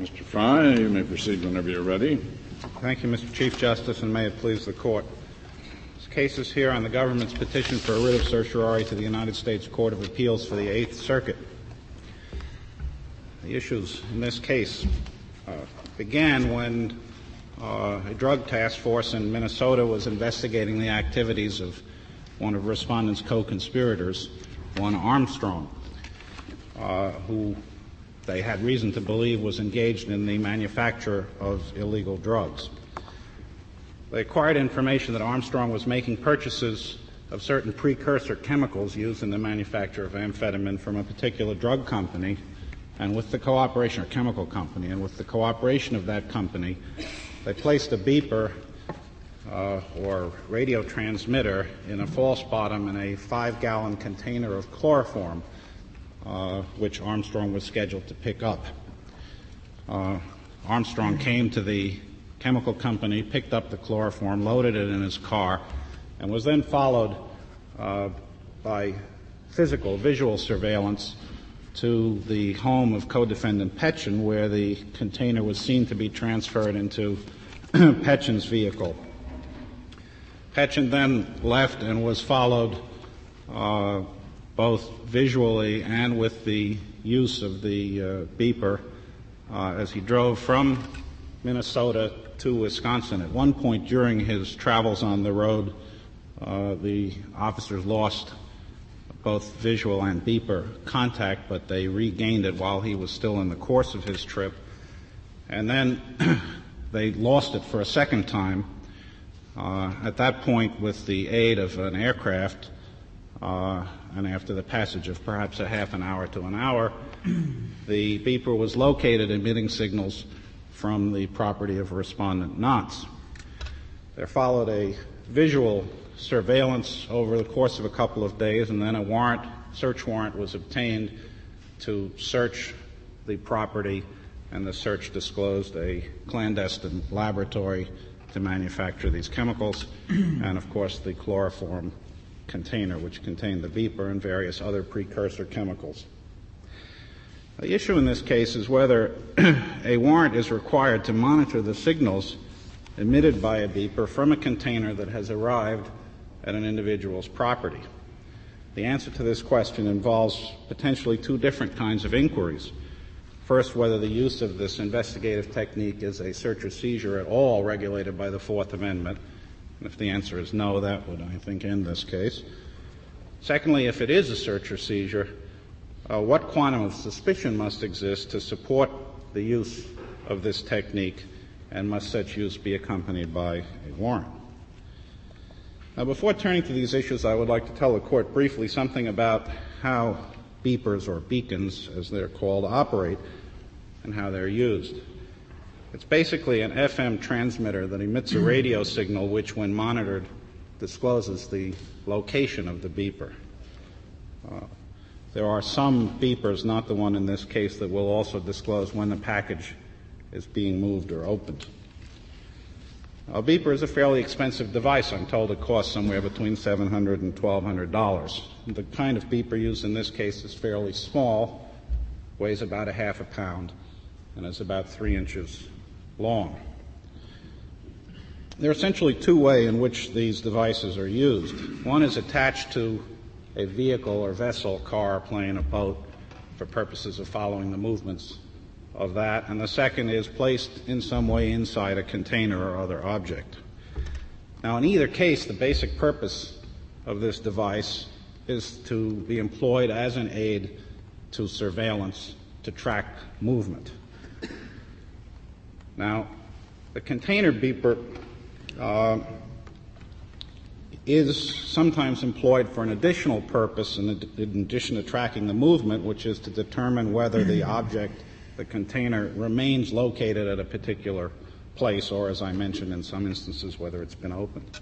Mr. Fry, you may proceed whenever you're ready. Thank you, Mr. Chief Justice, and may it please the Court. This case is here on the government's petition for a writ of certiorari to the United States Court of Appeals for the Eighth Circuit. The issues in this case began when a drug task force in Minnesota was investigating the activities of one of respondents' co-conspirators, one Armstrong, who they had reason to believe was engaged in the manufacture of illegal drugs. They acquired information that Armstrong was making purchases of certain precursor chemicals used in the manufacture of amphetamine from a particular drug company, and with the cooperation, or chemical company, and with the cooperation of that company, they placed a beeper or radio transmitter in a false bottom in a 5-gallon container of chloroform, which Armstrong was scheduled to pick up. Armstrong came to the chemical company, picked up the chloroform, loaded it in his car, and was then followed by visual surveillance to the home of co-defendant Petchin, where the container was seen to be transferred into Petchin's vehicle. Petchin then left and was followed both visually and with the use of the beeper as he drove from Minnesota to Wisconsin. At one point during his travels on the road, the officers lost both visual and beeper contact, but they regained it while he was still in the course of his trip. And then they lost it for a second time. At that point, with the aid of an aircraft, and after the passage of perhaps a half an hour to an hour, the beeper was located emitting signals from the property of respondent Knotts. There followed a visual surveillance over the course of a couple of days, and then a search warrant was obtained to search the property, and the search disclosed a clandestine laboratory to manufacture these chemicals, and of course the chloroform container which contained the beeper and various other precursor chemicals. The issue in this case is whether a warrant is required to monitor the signals emitted by a beeper from a container that has arrived at an individual's property. The answer to this question involves potentially two different kinds of inquiries. First, whether the use of this investigative technique is a search or seizure at all regulated by the Fourth Amendment. And if the answer is no, that would, I think, end this case. Secondly, if it is a search or seizure, what quantum of suspicion must exist to support the use of this technique, and must such use be accompanied by a warrant? Now, before turning to these issues, I would like to tell the Court briefly something about how beepers, or beacons as they're called, operate and how they're used. It's basically an FM transmitter that emits a radio signal which, when monitored, discloses the location of the beeper. There are some beepers, not the one in this case, that will also disclose when the package is being moved or opened. A beeper is a fairly expensive device. I'm told it costs somewhere between $700 and $1,200. The kind of beeper used in this case is fairly small, weighs about a half a pound, and is about 3 inches long. There are essentially two ways in which these devices are used. One is attached to a vehicle or vessel, car, plane, or boat, for purposes of following the movements of that, and the second is placed in some way inside a container or other object. Now, in either case, the basic purpose of this device is to be employed as an aid to surveillance to track movement. Now, the container beeper is sometimes employed for an additional purpose in addition to tracking the movement, which is to determine whether the object, the container, remains located at a particular place, or, as I mentioned in some instances, whether it's been opened.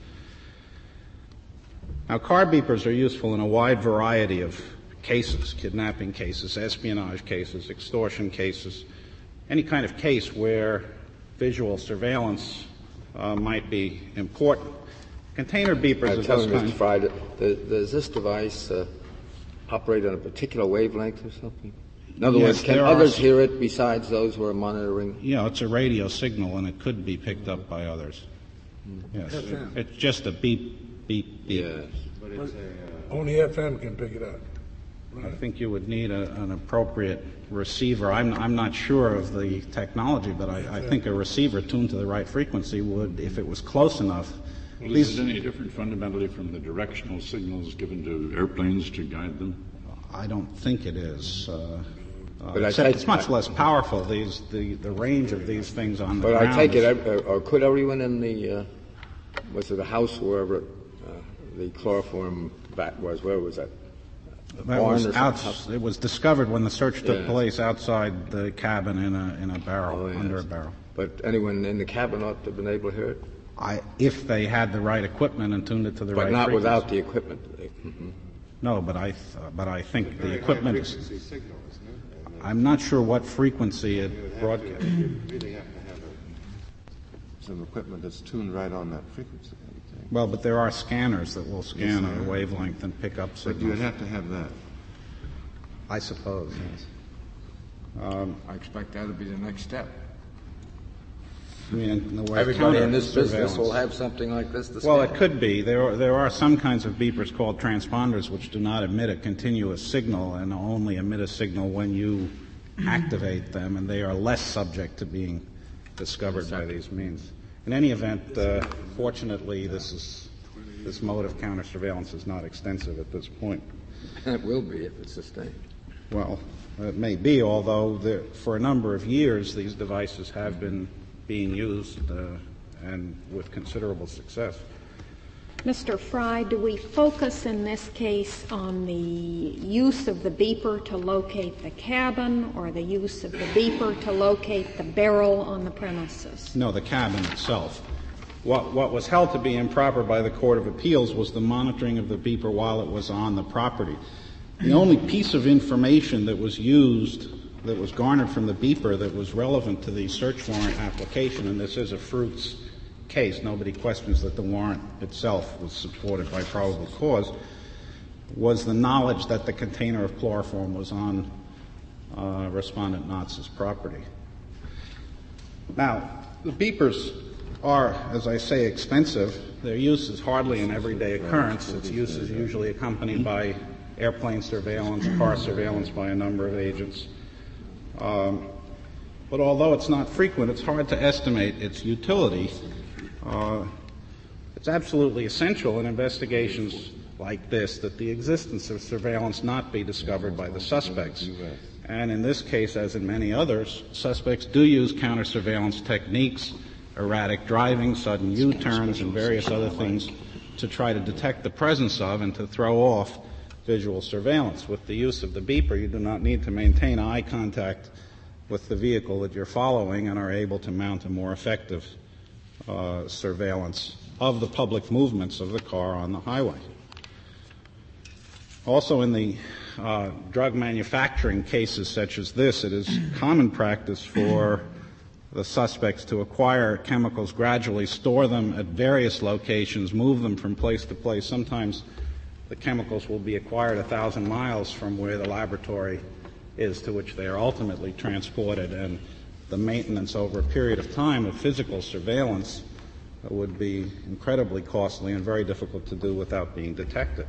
Now, car beepers are useful in a wide variety of cases: kidnapping cases, espionage cases, extortion cases, any kind of case where visual surveillance might be important. Container beepers of this kind. Mr. Fry, does this device operate on a particular wavelength or something? In other words, can there others hear it besides those who are monitoring? Yeah, it's a radio signal, and it could be picked up by others. Yes. It's just a beep, beep, beep. Yes. But it's only FM can pick it up. I think you would need an appropriate receiver. I'm not sure of the technology, but I think a receiver tuned to the right frequency would, if it was close enough. Well, is it any different fundamentally from the directional signals given to airplanes to guide them? I don't think it is. But except it's much less powerful. The range of these things on the But ground. I take it, or could everyone in the was it a house wherever the chloroform vat was? Where was that? It was discovered when the search took Yes. place outside the cabin in a barrel, Oh, yes. under a barrel. But anyone in the cabin ought to have been able to hear it? If they had the right equipment and tuned it to the But right not frequency. without the equipment. No, but I think the equipment is. Frequency signal, isn't it? And, I'm not sure what frequency it you would broadcasts. you really have to have some equipment that's tuned right on that frequency, I would think. Well, but there are scanners that will scan a wavelength and pick up But signals. you would have to have that. I suppose, yes. I expect that to be the next step. I mean, in the way of Everybody in this business counter-surveillance. will have something like this to Well, scan. it could be. There are some kinds of beepers called transponders which do not emit a continuous signal and only emit a signal when you activate them, and they are less subject to being discovered by these means. In any event, fortunately, this mode of counter-surveillance is not extensive at this point. It will be if it's sustained. Well, it may be, although for a number of years these devices have been being used and with considerable success. Mr. Fry, do we focus in this case on the use of the beeper to locate the cabin or the use of the beeper to locate the barrel on the premises? No, the cabin itself. What was held to be improper by the Court of Appeals was the monitoring of the beeper while it was on the property. The only piece of information that was used, that was garnered from the beeper that was relevant to the search warrant application, and this is a Fruits case, nobody questions that the warrant itself was supported by probable cause, was the knowledge that the container of chloroform was on Respondent Knotz's property. Now, the beepers are, as I say, expensive. Their use is hardly an everyday occurrence. Its use is usually accompanied by airplane surveillance, car surveillance by a number of agents. But although it's not frequent, it's hard to estimate its utility. It's absolutely essential in investigations like this that the existence of surveillance not be discovered by the suspects. And in this case, as in many others, suspects do use counter-surveillance techniques, erratic driving, sudden U-turns, and various other things to try to detect the presence of and to throw off visual surveillance. With the use of the beeper, you do not need to maintain eye contact with the vehicle that you're following and are able to mount a more effective surveillance of the public movements of the car on the highway. Also, in the drug manufacturing cases such as this, it is common practice for the suspects to acquire chemicals gradually, store them at various locations, move them from place to place. Sometimes the chemicals will be acquired 1,000 miles from where the laboratory is to which they are ultimately transported, and the maintenance over a period of time of physical surveillance would be incredibly costly and very difficult to do without being detected.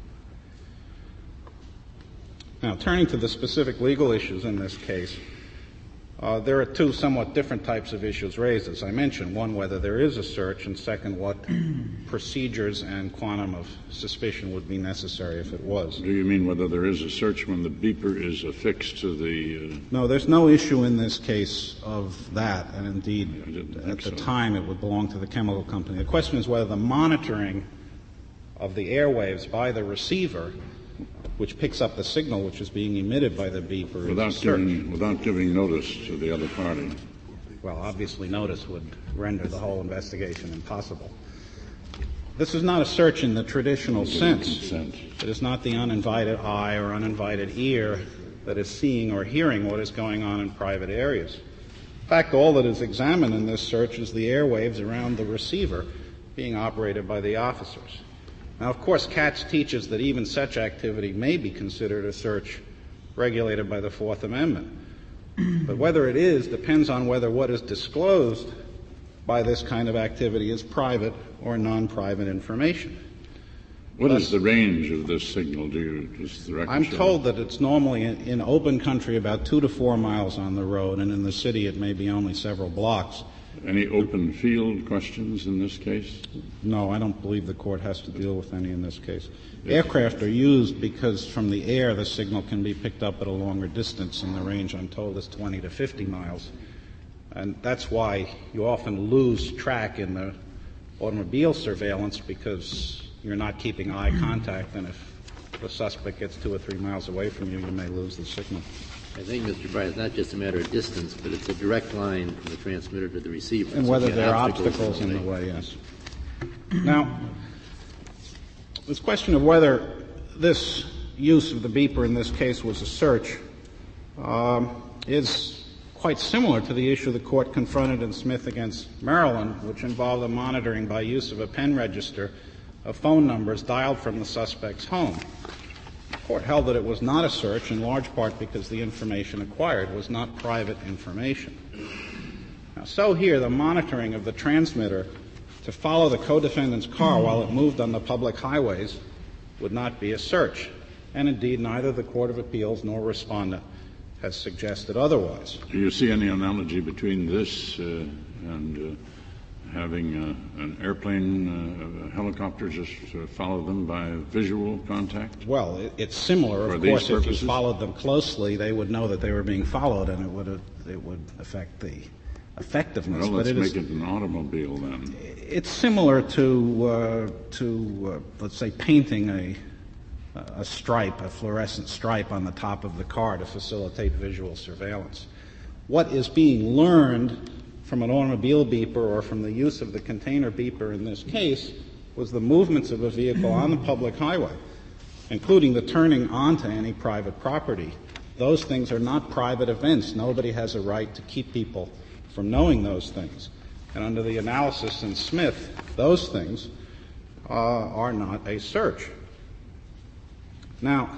Now, turning to the specific legal issues in this case, there are two somewhat different types of issues raised, as I mentioned. One, whether there is a search, and second, what procedures and quantum of suspicion would be necessary if it was. Do you mean whether there is a search when the beeper is affixed to the... No, there's no issue in this case of that, and indeed, at the so. time, it would belong to the chemical company. The question is whether the monitoring of the airwaves by the receiver, which picks up the signal which is being emitted by the beeper, is a search. without giving notice to the other party. Well, obviously notice would render the whole investigation impossible. This is not a search in the traditional sense. Consent. It is not the uninvited eye or uninvited ear that is seeing or hearing what is going on in private areas. In fact, all that is examined in this search is the airwaves around the receiver being operated by the officers. Now, of course, Katz teaches that even such activity may be considered a search regulated by the Fourth Amendment. But whether it is depends on whether what is disclosed by this kind of activity is private or non-private information. What is the range of this signal? Does the record I'm show? told that it's normally in open country about 2 to 4 miles on the road, and in the city it may be only several blocks. Any open field questions in this case? No, I don't believe the court has to deal with any in this case. Aircraft are used because from the air the signal can be picked up at a longer distance, and the range, I'm told, is 20 to 50 miles. And that's why you often lose track in the automobile surveillance, because you're not keeping eye contact, and if the suspect gets 2 or 3 miles away from you, you may lose the signal. I think, Mr. Bright, it's not just a matter of distance, but it's a direct line from the transmitter to the receiver. And So whether you get there are obstacles in the way, yes. Now, this question of whether this use of the beeper in this case was a search is quite similar to the issue the court confronted in Smith against Maryland, which involved the monitoring by use of a pen register of phone numbers dialed from the suspect's home. The court held that it was not a search, in large part because the information acquired was not private information. Now, so here, the monitoring of the transmitter to follow the co-defendant's car while it moved on the public highways would not be a search, and indeed neither the Court of Appeals nor respondent has suggested otherwise. Do you see any analogy between this and having an airplane, a helicopter just follow them by visual contact? Well, it's similar. Of course, if you followed them closely, they would know that they were being followed, and it would affect the effectiveness. Well, let's but make it an automobile then. It's similar to let's say, painting a stripe, a fluorescent stripe on the top of the car to facilitate visual surveillance. What is being learned from an automobile beeper or from the use of the container beeper in this case was the movements of a vehicle on the public highway, including the turning onto any private property. Those things are not private events. Nobody has a right to keep people from knowing those things. And under the analysis in Smith, those things are not a search. Now,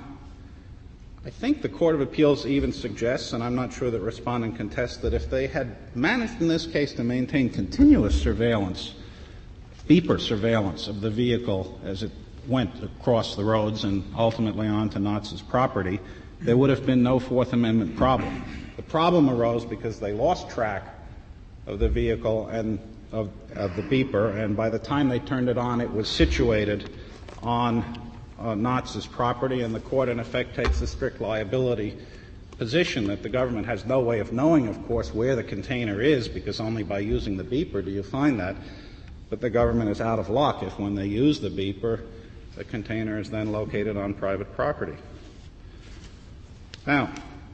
I think the Court of Appeals even suggests, and I'm not sure that respondent contests, that if they had managed in this case to maintain continuous surveillance, beeper surveillance of the vehicle as it went across the roads and ultimately onto Knotz's property, there would have been no Fourth Amendment problem. The problem arose because they lost track of the vehicle and of the beeper, and by the time they turned it on, it was situated on Knotz's property, and the court, in effect, takes the strict liability position that the government has no way of knowing, of course, where the container is, because only by using the beeper do you find that. But the government is out of luck if, when they use the beeper, the container is then located on private property. Now,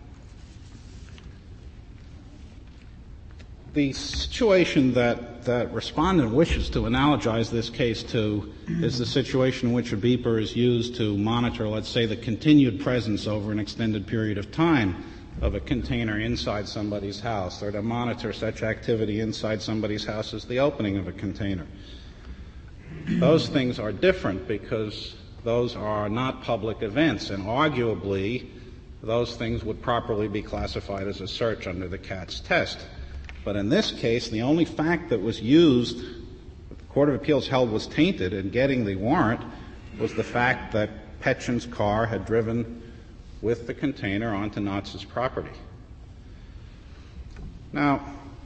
the situation that respondent wishes to analogize this case to is the situation in which a beeper is used to monitor, let's say, the continued presence over an extended period of time of a container inside somebody's house, or to monitor such activity inside somebody's house as the opening of a container. Those things are different because those are not public events, and arguably those things would properly be classified as a search under the Katz test. But in this case, the only fact that was used, the Court of Appeals held was tainted in getting the warrant, was the fact that Petchen's car had driven with the container onto Knotz's property. Now,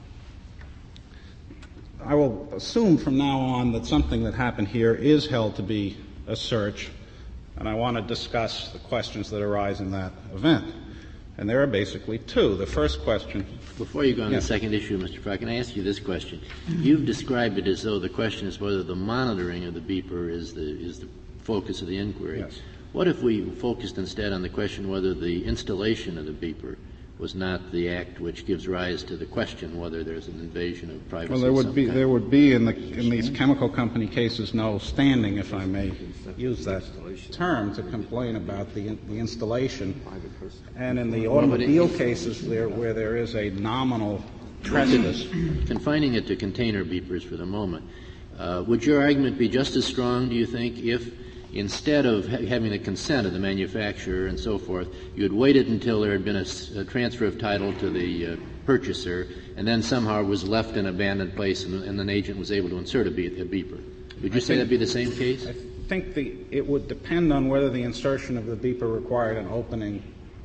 I will assume from now on that something that happened here is held to be a search, and I want to discuss the questions that arise in that event. And there are basically two. The first question. Before you go on to the second issue, Mr. Frye, can I ask you this question? You've described it as though the question is whether the monitoring of the beeper is the focus of the inquiry. Yes. What if we focused instead on the question whether the installation of the beeper was not the act which gives rise to the question whether there's an invasion of privacy? Well, there would be in these chemical company cases no standing, if I may use that term, to complain about the installation. And in the automobile cases where there is a nominal trespass. Confining it to container beepers for the moment, would your argument be just as strong, do you think, if instead of having the consent of the manufacturer and so forth, you had waited until there had been a transfer of title to the purchaser, and then somehow it was left in an abandoned place, and an agent was able to insert a beeper. Would you say that'd be the same case? I think it would depend on whether the insertion of the beeper required an opening.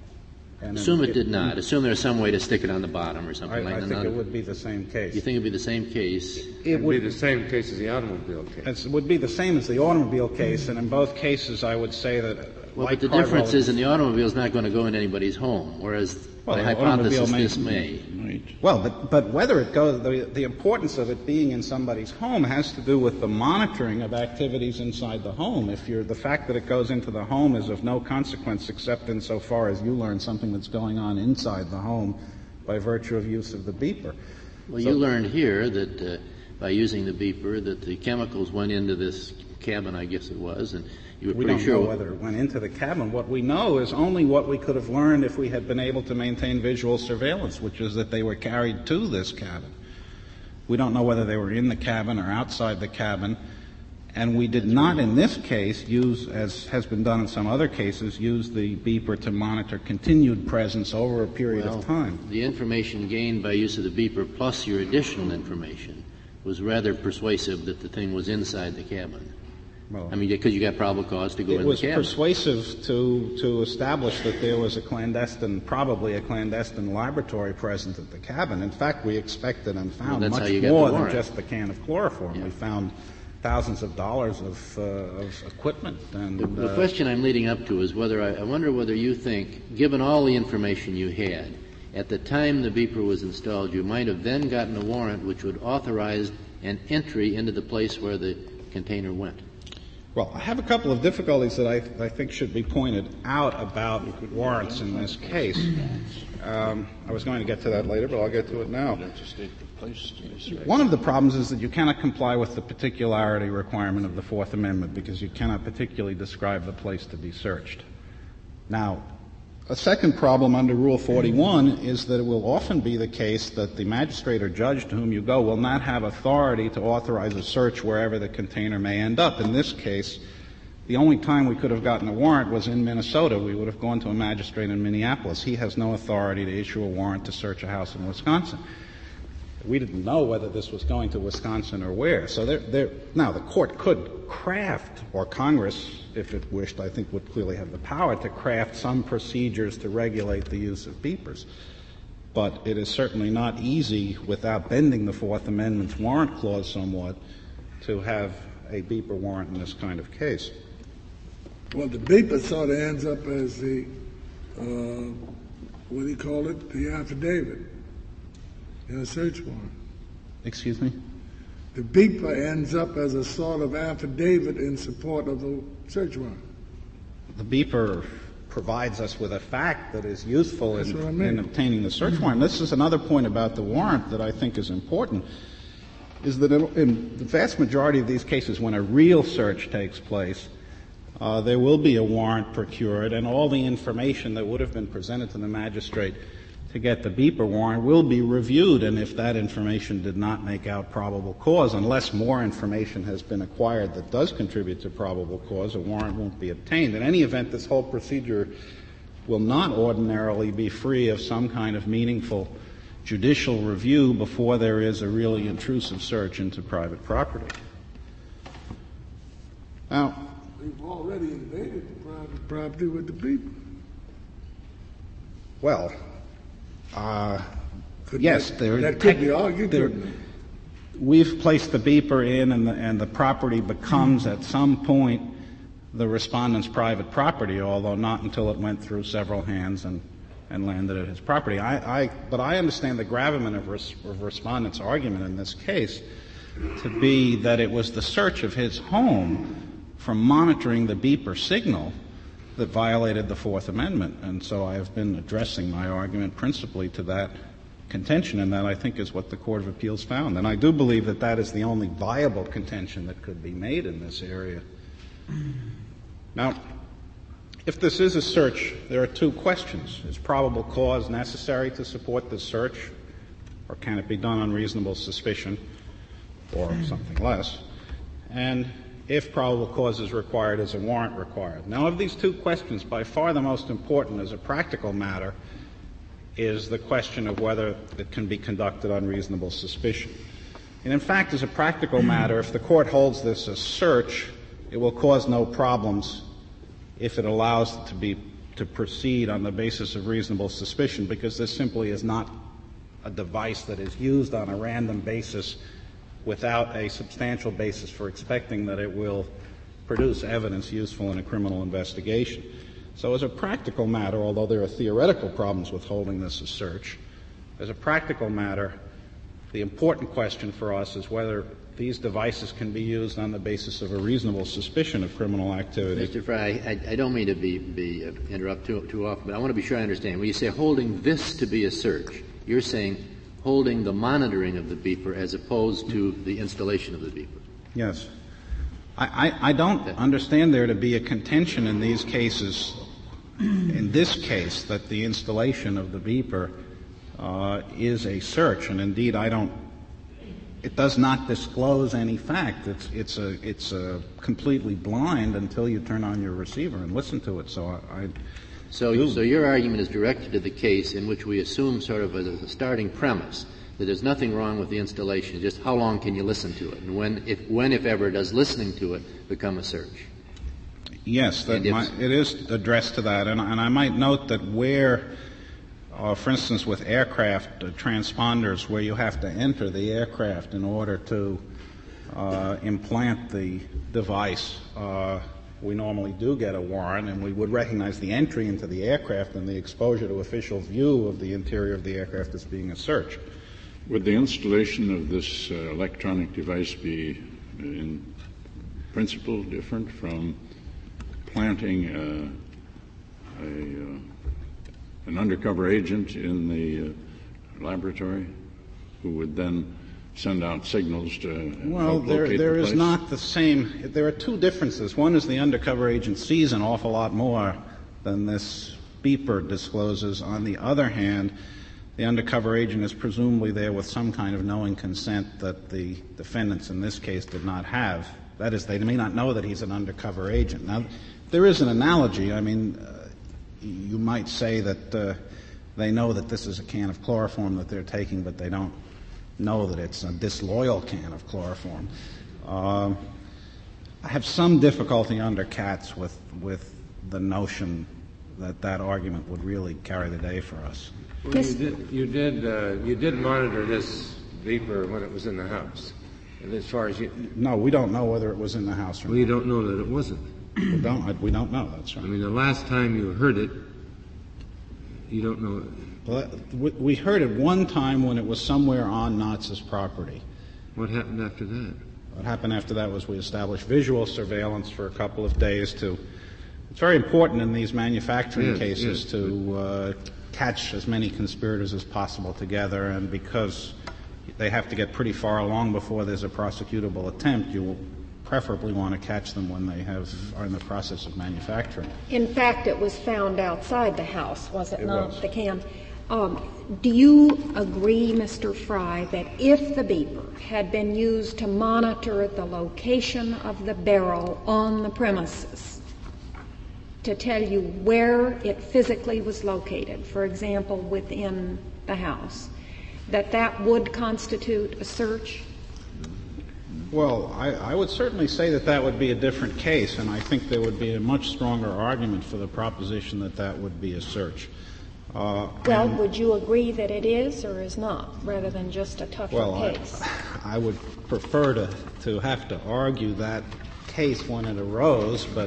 Assume it did not. Assume there's some way to stick it on the bottom or something like that. I think it would be the same case. You think it would be the same case? It would be the same case as the automobile case. It would be the same as the automobile case, and in both cases I would say that... Well, but the difference is in the automobile is not going to go in anybody's home, whereas by hypothesis this may. Well, but whether it goes, the importance of it being in somebody's home has to do with the monitoring of activities inside the home. The fact that it goes into the home is of no consequence except insofar as you learn something that's going on inside the home by virtue of use of the beeper. Well, you learned here that by using the beeper that the chemicals went into this cabin, I guess it was, and you were pretty sure. We don't know whether it went into the cabin. What we know is only what we could have learned if we had been able to maintain visual surveillance, which is that they were carried to this cabin. We don't know whether they were in the cabin or outside the cabin, and we did not in this case use, as has been done in some other cases, use the beeper to monitor continued presence over a period of time. The information gained by use of the beeper plus your additional information was rather persuasive that the thing was inside the cabin. Well, I mean, because you got probable cause to go in the cabin. It was persuasive to establish that there was probably a clandestine laboratory present at the cabin. In fact, we expected and found much more than just the can of chloroform. Yeah. We found thousands of dollars of equipment. And the question I'm leading up to is I wonder whether you think, given all the information you had, at the time the beeper was installed, you might have then gotten a warrant which would authorize an entry into the place where the container went. Well, I have a couple of difficulties that I think should be pointed out about warrants in this case. I was going to get to that later, but I'll get to it now. One of the problems is that you cannot comply with the particularity requirement of the Fourth Amendment because you cannot particularly describe the place to be searched. Now, a second problem under Rule 41 is that it will often be the case that the magistrate or judge to whom you go will not have authority to authorize a search wherever the container may end up. In this case, the only time we could have gotten a warrant was in Minnesota. We would have gone to a magistrate in Minneapolis. He has no authority to issue a warrant to search a house in Wisconsin. We didn't know whether this was going to Wisconsin or where. So now the court could craft, or Congress, if it wished, I think would clearly have the power to craft some procedures to regulate the use of beepers. But it is certainly not easy, without bending the Fourth Amendment's warrant clause somewhat, to have a beeper warrant in this kind of case. Well, the beeper sort of ends up as the, what do you call it, the affidavit in a search warrant. Excuse me? The beeper ends up as a sort of affidavit in support of the search warrant. The beeper provides us with a fact that is useful in obtaining the search warrant. This is another point about the warrant that I think is important, is that in the vast majority of these cases when a real search takes place, there will be a warrant procured, and all the information that would have been presented to the magistrate to get the beeper warrant will be reviewed, and if that information did not make out probable cause, unless more information has been acquired that does contribute to probable cause, a warrant won't be obtained. In any event, this whole procedure will not ordinarily be free of some kind of meaningful judicial review before there is a really intrusive search into private property. Now, we've already invaded the private property with the beeper. Well, yes, that could be argued. We've placed the beeper in, and the property becomes at some point the respondent's private property, although not until it went through several hands and landed at his property. But I understand the gravamen of respondent's argument in this case to be that it was the search of his home from monitoring the beeper signal that violated the Fourth Amendment. And so I have been addressing my argument principally to that contention, and that I think is what the Court of Appeals found. And I do believe that that is the only viable contention that could be made in this area. Now, if this is a search, there are two questions. Is probable cause necessary to support the search, or can it be done on reasonable suspicion, or something less? And if probable cause is required, is a warrant required? Now, of these two questions, by far the most important as a practical matter is the question of whether it can be conducted on reasonable suspicion. And in fact, as a practical matter, if the court holds this a search, it will cause no problems if it allows it to proceed on the basis of reasonable suspicion, because this simply is not a device that is used on a random basis without a substantial basis for expecting that it will produce evidence useful in a criminal investigation. So as a practical matter, although there are theoretical problems with holding this a search, as a practical matter, the important question for us is whether these devices can be used on the basis of a reasonable suspicion of criminal activity. Mr. Fry, I don't mean to be interrupt too often, but I want to be sure I understand. When you say holding this to be a search, you're saying holding the monitoring of the beeper as opposed to the installation of the beeper. Yes. I don't understand there to be a contention in these cases, in this case, that the installation of the beeper is a search, and indeed it does not disclose any fact. It's completely blind until you turn on your receiver and listen to it. So your argument is directed to the case in which we assume sort of as a starting premise that there's nothing wrong with the installation, just how long can you listen to it, and when, if ever, does listening to it become a search? Yes, it is addressed to that, and I might note that where, for instance, with aircraft transponders, where you have to enter the aircraft in order to implant the device, we normally do get a warrant, and we would recognize the entry into the aircraft and the exposure to official view of the interior of the aircraft as being a search. Would the installation of this electronic device be in principle different from planting an undercover agent in the laboratory who would then send out signals to help locate there the is place? not the same. There are two differences. One is the undercover agent sees an awful lot more than this beeper discloses. On the other hand, the undercover agent is presumably there with some kind of knowing consent that the defendants in this case did not have. That is, they may not know that he's an undercover agent. Now, there is an analogy. I mean, you might say that they know that this is a can of chloroform that they're taking, but they don't know that it's a disloyal can of chloroform. I have some difficulty under Katz with the notion that argument would really carry the day for us. Well, you did monitor this beeper when it was in the house. And as far as No, we don't know whether it was in the house or not. Well, you don't know that it wasn't. We don't know, that's right. I mean, the last time you heard it, you don't know. Well, we heard it one time when it was somewhere on Knotz's property. What happened after that? What happened after that was we established visual surveillance for a couple of days to. It's very important in these manufacturing cases to catch as many conspirators as possible together, and because they have to get pretty far along before there's a prosecutable attempt, you will preferably want to catch them when they are in the process of manufacturing. In fact, it was found outside the house, was it not? Was. The can. Do you agree, Mr. Fry, that if the beeper had been used to monitor the location of the barrel on the premises, to tell you where it physically was located, for example, within the house, that would constitute a search? Well, I would certainly say that would be a different case, and I think there would be a much stronger argument for the proposition that would be a search. Would you agree that it is or is not, rather than just a tougher case? I would prefer to have to argue that case when it arose, but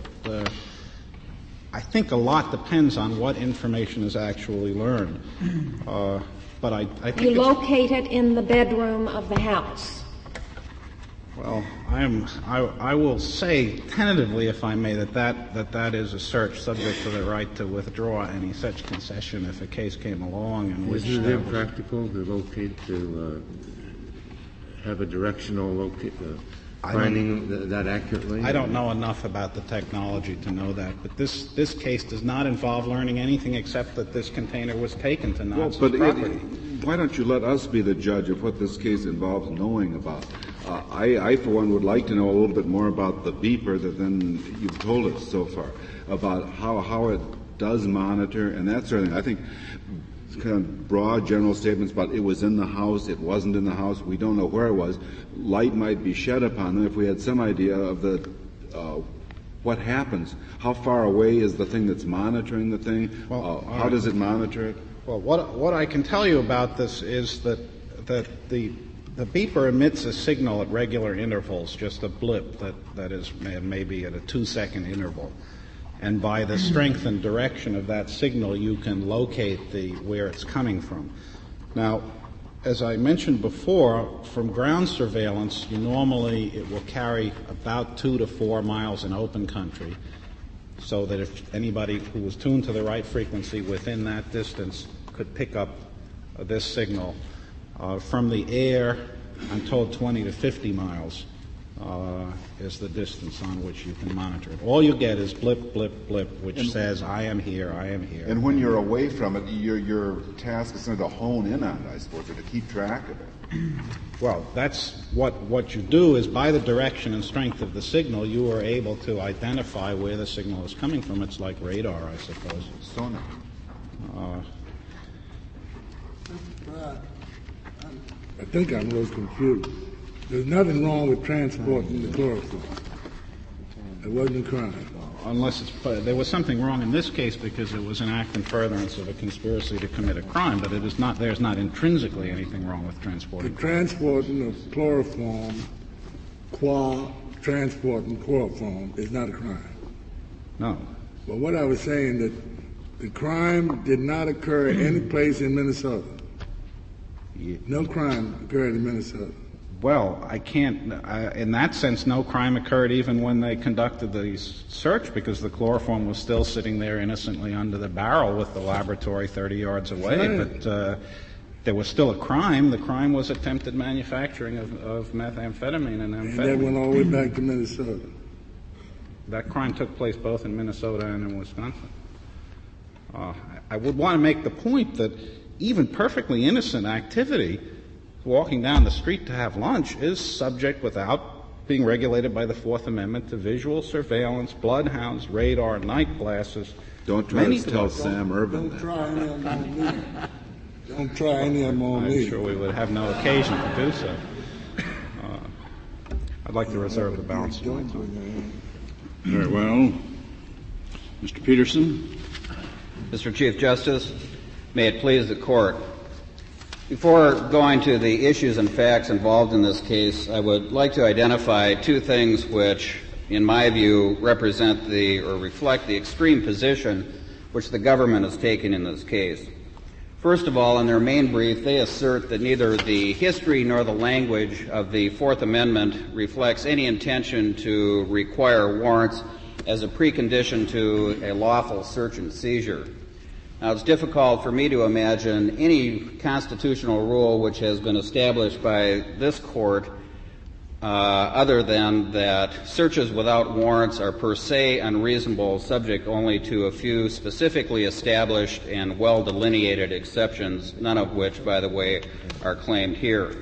I think a lot depends on what information is actually learned. But I think you locate it in the bedroom of the house. Well, I will say tentatively, if I may, that is a search subject to the right to withdraw any such concession if a case came along in which is it impractical to locate, to have a directional finding that accurately? I don't know enough about the technology to know that, but this case does not involve learning anything except that this container was taken to Knotz's property. Why don't you let us be the judge of what this case involves knowing about? I, for one, would like to know a little bit more about the beeper than you've told us so far, about how it does monitor and that sort of thing. I think kind of broad general statements about it was in the house, it wasn't in the house, we don't know where it was. Light might be shed upon them if we had some idea of the what happens. How far away is the thing that's monitoring the thing? How does it monitor it? Well, what I can tell you about this is that the beeper emits a signal at regular intervals, just a blip that is maybe at a 2-second interval. And by the strength and direction of that signal, you can locate where it's coming from. Now, as I mentioned before, from ground surveillance, normally it will carry about 2 to 4 miles in open country, so that if anybody who was tuned to the right frequency within that distance could pick up this signal. From the air, I'm told 20 to 50 miles is the distance on which you can monitor it. All you get is blip, blip, blip, which says, I am here, I am here. And when you're away from it, your task is to hone in on it, I suppose, or to keep track of it. Well, that's what you do is by the direction and strength of the signal, you are able to identify where the signal is coming from. It's like radar, I suppose. Sonar. I think I'm a little confused. There's nothing wrong with transporting the chloroform. It wasn't a crime. Unless there was something wrong in this case because it was an act in furtherance of a conspiracy to commit a crime, but it is not. There's not intrinsically anything wrong with transporting. The transporting of chloroform, transporting chloroform is not a crime. No. But what I was saying that the crime did not occur any place in Minnesota. No crime occurred in Minnesota. Well, I can't, in that sense, no crime occurred even when they conducted the search because the chloroform was still sitting there innocently under the barrel with the laboratory 30 yards away. Right. But there was still a crime. The crime was attempted manufacturing of methamphetamine and amphetamine. And that went all the way back to Minnesota. That crime took place both in Minnesota and in Wisconsin. I would want to make the point that even perfectly innocent activity, walking down the street to have lunch, is subject, without being regulated by the Fourth Amendment, to visual surveillance, bloodhounds, radar, night glasses. Don't try to tell Sam Irvin that. Don't try any of them on me. Don't try any of them on me. I'm sure we would have no occasion to do so. I'd like to reserve the balance of my time. Very well. Mr. Peterson. Mr. Chief Justice, may it please the Court. Before going to the issues and facts involved in this case, I would like to identify two things which, in my view, represent or reflect the extreme position which the government has taken in this case. First of all, in their main brief, they assert that neither the history nor the language of the Fourth Amendment reflects any intention to require warrants as a precondition to a lawful search and seizure. Now, it's difficult for me to imagine any constitutional rule which has been established by this Court other than that searches without warrants are per se unreasonable, subject only to a few specifically established and well-delineated exceptions, none of which, by the way, are claimed here.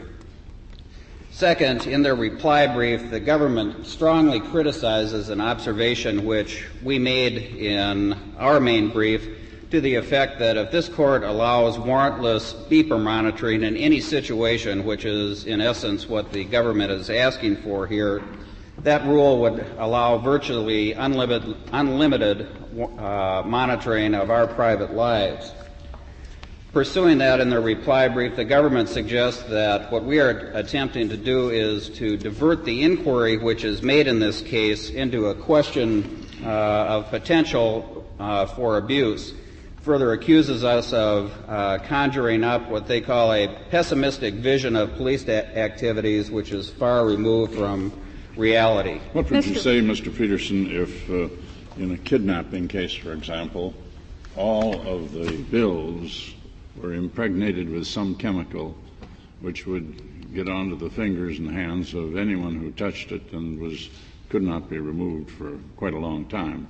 Second, in their reply brief, the government strongly criticizes an observation which we made in our main brief to the effect that if this Court allows warrantless beeper monitoring in any situation, which is in essence what the government is asking for here, that rule would allow virtually unlimited monitoring of our private lives. Pursuing that in their reply brief, the government suggests that what we are attempting to do is to divert the inquiry which is made in this case into a question of potential for abuse. Further accuses us of conjuring up what they call a pessimistic vision of police activities, which is far removed from reality. What would you say, Mr. Peterson, if in a kidnapping case, for example, all of the bills were impregnated with some chemical which would get onto the fingers and hands of anyone who touched it and could not be removed for quite a long time?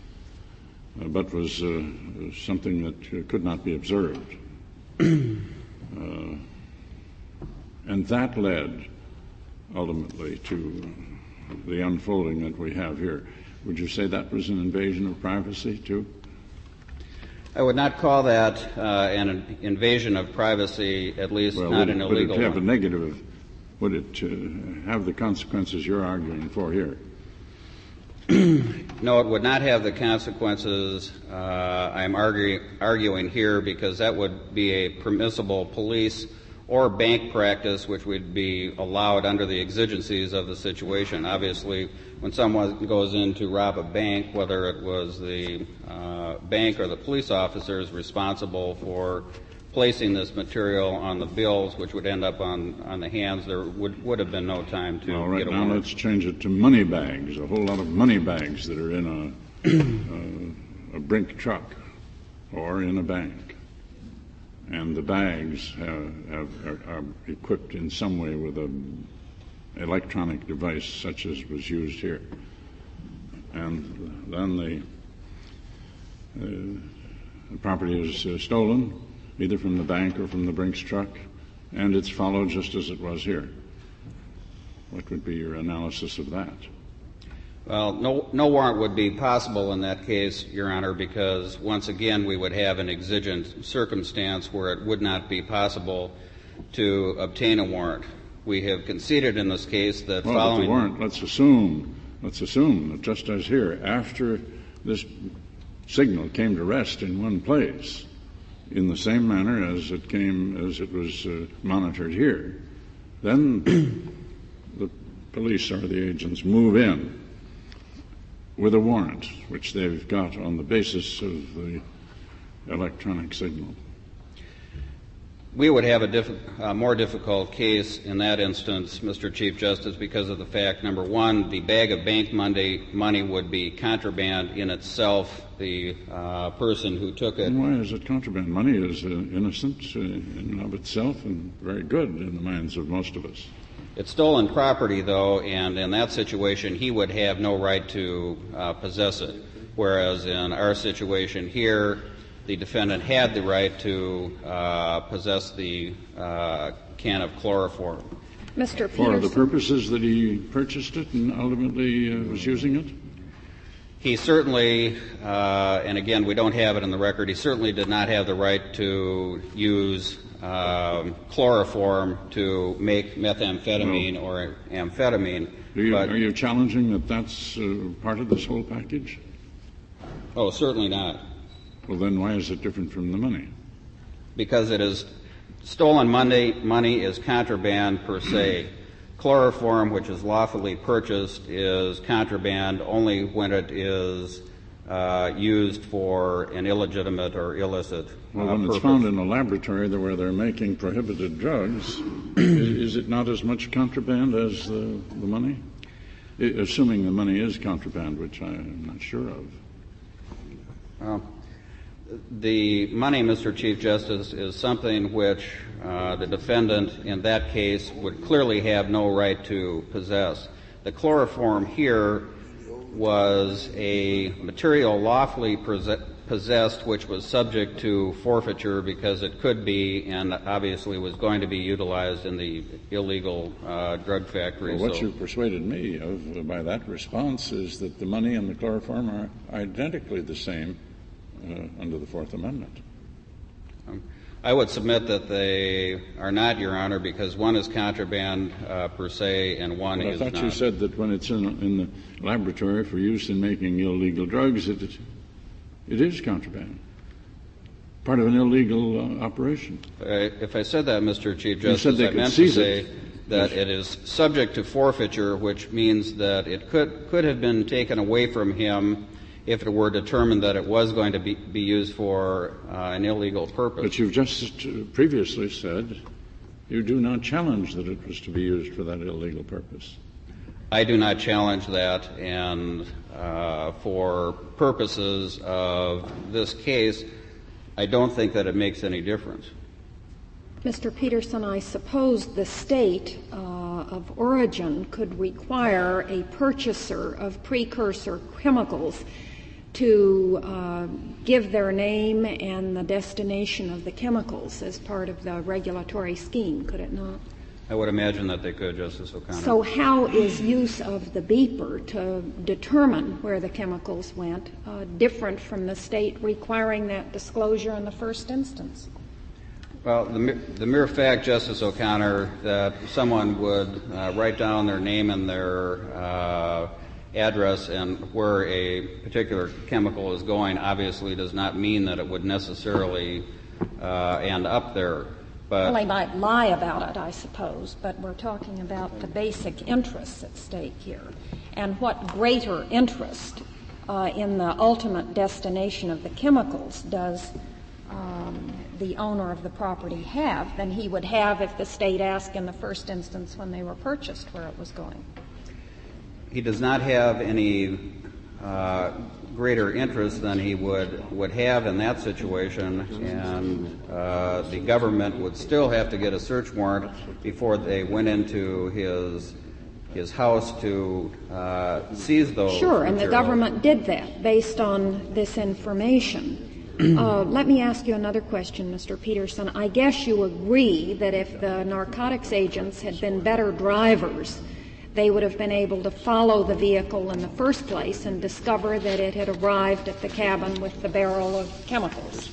But was something that could not be observed. And that led ultimately to the unfolding that we have here. Would you say that was an invasion of privacy, too? I would not call that an invasion of privacy, at least not an illegal one. Would it have one. a negative? Would it have the consequences you're arguing for here? No, it would not have the consequences I'm arguing here, because that would be a permissible police or bank practice which would be allowed under the exigencies of the situation. Obviously, when someone goes in to rob a bank, whether it was the bank or the police officers responsible for placing this material on the bills, which would end up on the hands, there would have been no time to All right, get a now warrant. let's change it to money bags, a whole lot of money bags that are in a brink truck or in a bank. And the bags are equipped in some way with an electronic device such as was used here. And then the property is stolen, either from the bank or from the Brinks truck, and it's followed just as it was here. What would be your analysis of that? Well, no warrant would be possible in that case, Your Honor, because once again we would have an exigent circumstance where it would not be possible to obtain a warrant. We have conceded in this case that following the warrant, let's assume that just as here, after this signal came to rest in one place, in the same manner as it was monitored here, then the police or the agents move in with a warrant, which they've got on the basis of the electronic signal. We would have a more difficult case in that instance, Mr. Chief Justice, because of the fact, number one, the bag of bank money would be contraband in itself. The person who took it. And why is it contraband? Money is innocent in and of itself and very good in the minds of most of us. It's stolen property, though, and in that situation, he would have no right to possess it. Whereas in our situation here, the defendant had the right to possess the can of chloroform. Mr. Peterson. For the purposes that he purchased it and ultimately was using it? He certainly, and again, we don't have it in the record, he certainly did not have the right to use chloroform to make methamphetamine or amphetamine. Are you challenging that that's part of this whole package? Oh, certainly not. Well, then why is it different from the money? Because it is stolen money is contraband per se. Chloroform, which is lawfully purchased, is contraband only when it is used for an illegitimate or illicit Well, when purpose. it's found in a laboratory where they're making prohibited drugs, is it not as much contraband as the money? Assuming the money is contraband, which I'm not sure of. The money, Mr. Chief Justice, is something which the defendant in that case would clearly have no right to possess. The chloroform here was a material lawfully possessed which was subject to forfeiture because it could be and obviously was going to be utilized in the illegal drug factory. Well, what you persuaded me of by that response is that the money and the chloroform are identically the same under the Fourth Amendment. I would submit that they are not, Your Honor, because one is contraband per se and one is not. I thought you said that when it's in the laboratory for use in making illegal drugs, it is contraband, part of an illegal operation. If I said that, Mr. Chief Justice, I meant to say that it is subject to forfeiture, which means that it could have been taken away from him if it were determined that it was going to be used for an illegal purpose. But you've just previously said you do not challenge that it was to be used for that illegal purpose. I do not challenge that, and for purposes of this case, I don't think that it makes any difference. Mr. Peterson, I suppose the state of origin could require a purchaser of precursor chemicals to give their name and the destination of the chemicals as part of the regulatory scheme, could it not? I would imagine that they could, Justice O'Connor. So how is use of the beeper to determine where the chemicals went different from the state requiring that disclosure in the first instance? Well, the mere fact, Justice O'Connor, that someone would write down their name and their address and where a particular chemical is going obviously does not mean that it would necessarily end up there. But well, they might lie about it, I suppose, but we're talking about the basic interests at stake here. And what greater interest in the ultimate destination of the chemicals does the owner of the property have than he would have if the state asked in the first instance when they were purchased where it was going? He does not have any greater interest than he would have in that situation, and the government would still have to get a search warrant before they went into his house to seize those Sure, and the materials. government did that based on this information. Let me ask you another question, Mr. Peterson. I guess you agree that if the narcotics agents had been better drivers, they would have been able to follow the vehicle in the first place and discover that it had arrived at the cabin with the barrel of chemicals.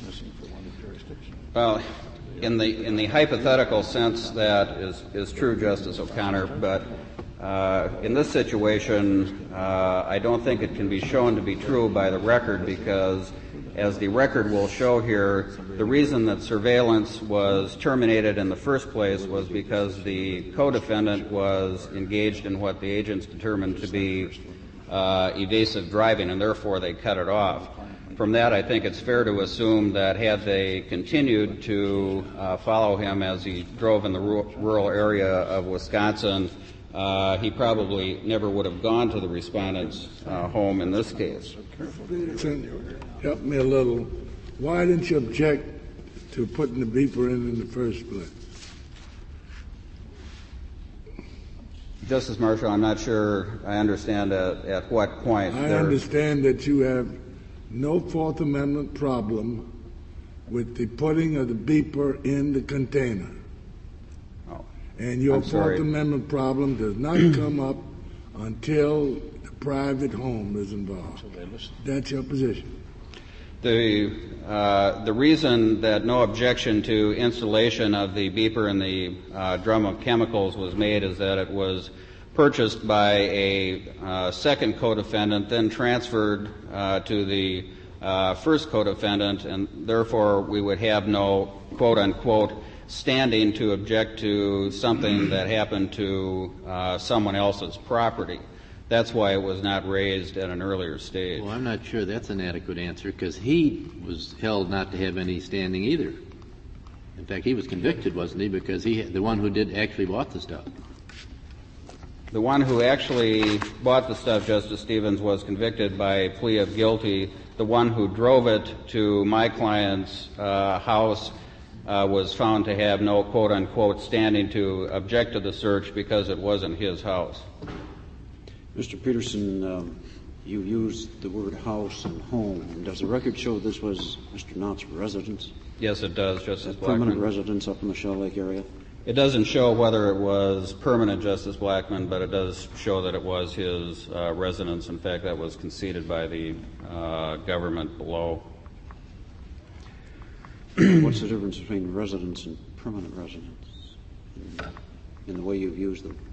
Well, in the hypothetical sense, that is true, Justice O'Connor, but in this situation, I don't think it can be shown to be true by the record because, as the record will show here, the reason that surveillance was terminated in the first place was because the co-defendant was engaged in what the agents determined to be evasive driving, and therefore they cut it off. From that, I think it's fair to assume that had they continued to follow him as he drove in the rural area of Wisconsin, he probably never would have gone to the respondent's home in this case. Help me a little. Why didn't you object to putting the beeper in the first place? Justice Marshall, I'm not sure I understand at what point. I understand that you have no Fourth Amendment problem with the putting of the beeper in the container. Oh, and your I'm sorry. Fourth Amendment problem does not come up until the private home is involved. That's your position. The reason that no objection to installation of the beeper in the drum of chemicals was made is that it was purchased by a second co-defendant, then transferred to the first co-defendant, and therefore we would have no quote-unquote standing to object to something that happened to someone else's property. That's why it was not raised at an earlier stage. Well, I'm not sure that's an adequate answer because he was held not to have any standing either. In fact, he was convicted, wasn't he, because the one who did actually bought the stuff. The one who actually bought the stuff, Justice Stevens, was convicted by a plea of guilty. The one who drove it to my client's house was found to have no quote-unquote standing to object to the search because it wasn't his house. Mr. Peterson, you used the word house and home. Does the record show this was Mr. Knott's residence? Yes, it does, Justice Blackmun. Permanent residence up in the Shell Lake area? It doesn't show whether it was permanent, Justice Blackmun, but it does show that it was his residence. In fact, that was conceded by the government below. What's the difference between residence and permanent residence in the way you've used them?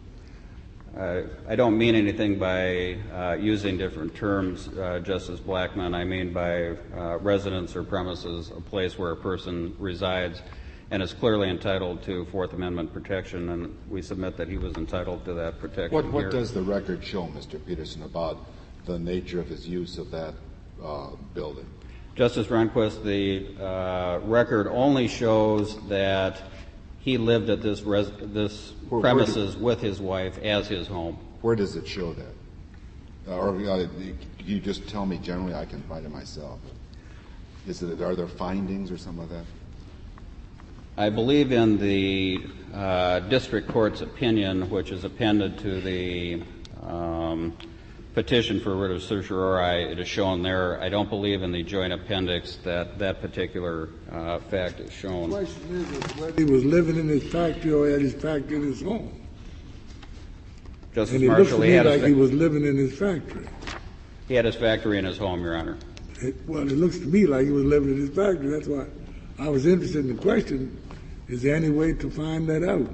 I don't mean anything by using different terms, Justice Blackmun. I mean by residence or premises, a place where a person resides and is clearly entitled to Fourth Amendment protection, and we submit that he was entitled to that protection. What does the record show, Mr. Peterson, about the nature of his use of that building? Justice Rehnquist, the record only shows that he lived at this premises with his wife as his home. Where does it show that? Or can you just tell me generally? I can find it myself. Are there findings or something like that? I believe in the district court's opinion, which is appended to the petition for writ of certiorari, it is shown there. I don't believe in the joint appendix that that particular fact is shown. The question is whether he was living in his factory or at his factory in his home. Justice and it Marshall, looks to me like he was living in his factory. He had his factory in his home, Your Honor. It looks to me like he was living in his factory. That's why I was interested in the question. Is there any way to find that out?